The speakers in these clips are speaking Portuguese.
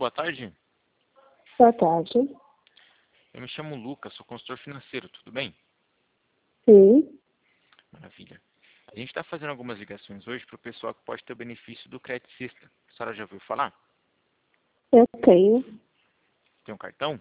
boa tarde. Boa tarde. Eu me chamo Lucas, sou consultor financeiro, tudo bem? Sim, Maravilha. A gente está fazendo algumas ligações hoje para o pessoal que pode ter o benefício do Crédito Sexta. A senhora já ouviu falar? eu tenho. Tem um cartão?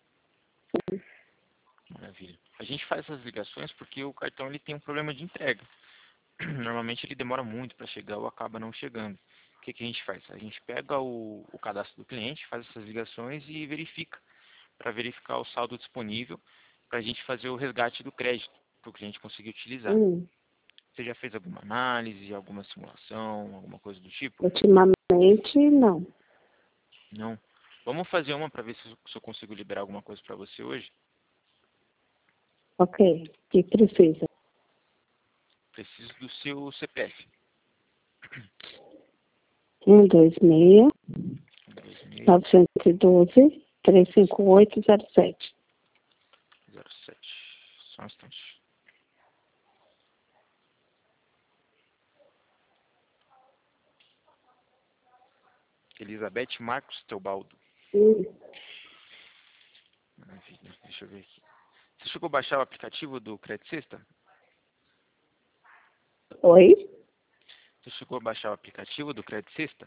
Maravilha. A gente faz essas ligações porque o cartão ele tem um problema de entrega. Normalmente ele demora muito para chegar ou acaba não chegando. O que a gente faz? A gente pega o cadastro do cliente, faz essas ligações e verifica, para verificar o saldo disponível, para a gente fazer o resgate do crédito, para o cliente conseguir utilizar. Hum. Você já fez alguma análise, alguma simulação, alguma coisa do tipo? Ultimamente, não. Não? Vamos fazer uma para ver se eu consigo liberar alguma coisa para você hoje? Ok. O que precisa? Preciso do seu CPF. 126 2607. 912 35807. Só um instante. Elizabeth Marcos Teobaldo. Hum. Maravilha. Deixa eu ver aqui. Você chegou a baixar o aplicativo do Crédito Sexta? Oi? Você chegou a baixar o aplicativo do Crédito Sexta?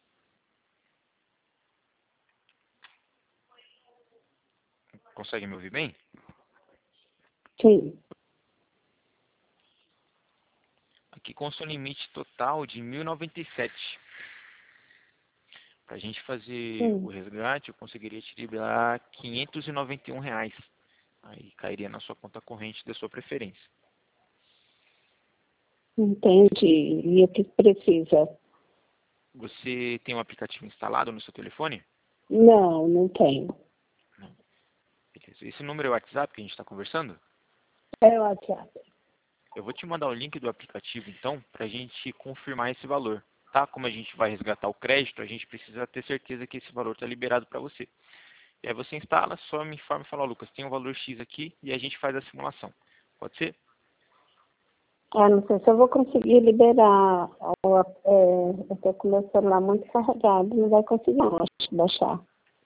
Consegue me ouvir bem? Sim. Aqui consta um limite total de 1.097. Para a gente fazer o Hum. resgate, eu conseguiria te liberar R$ 591. Aí cairia na sua conta corrente da sua preferência. Entendi. E o que precisa? Você tem um aplicativo instalado no seu telefone? Não, não tenho. Não. Beleza. Esse número é o WhatsApp que a gente está conversando? É o WhatsApp. Eu vou te mandar o link do aplicativo, então, para a gente confirmar esse valor. Tá? Como a gente vai resgatar o crédito, a gente precisa ter certeza que esse valor está liberado para você. E aí você instala, só me informa e fala, ó, Lucas, tem um valor X aqui e a gente faz a simulação. Pode ser? Ah, não sei se eu vou conseguir liberar. Eu estou com meu celular muito carregado. Não vai conseguir, não, acho, baixar.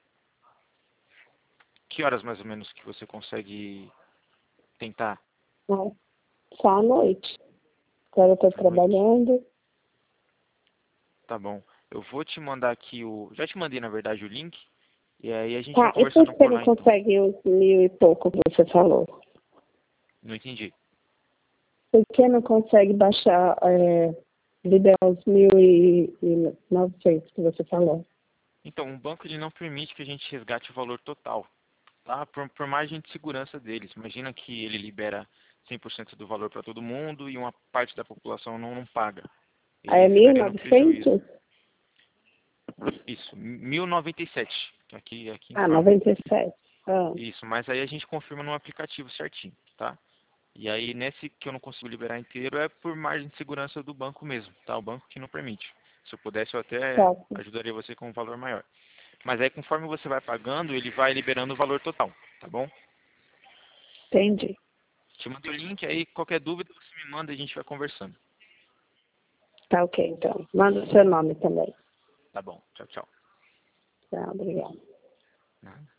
Que horas mais ou menos que você consegue tentar Né? Só à noite. Agora eu estou à noite? trabalhando. Tá bom. Eu vou te mandar aqui o... Já te mandei, na verdade, o link. E aí a gente vai Tá, e por conversando que você por não lá, então. consegue os 1.000 e pouco que você falou? Não entendi. Por que não consegue baixar, liberar os 1.900 que você falou? Então, o banco ele não permite que a gente resgate o valor total, tá? Por margem de segurança deles. Imagina que ele libera 100% do valor para todo mundo e uma parte da população não paga. Aí é Ele mil e ficaria no prejuízo. novecentos Isso, 1.097. Aqui Ah, informa. 97. Ah, Isso, mas aí a gente confirma no aplicativo certinho, tá? E aí nesse que eu não consigo liberar inteiro é por margem de segurança do banco mesmo, tá? O banco que não permite. Se eu pudesse eu até certo. ajudaria você com um valor maior. Mas aí conforme você vai pagando, ele vai liberando o valor total, tá bom? Entendi. Te mando o link, aí qualquer dúvida você me manda e a gente vai conversando. Tá ok, então. Manda o seu nome também. Tá bom, tchau, tchau. Tá, obrigada. Nada.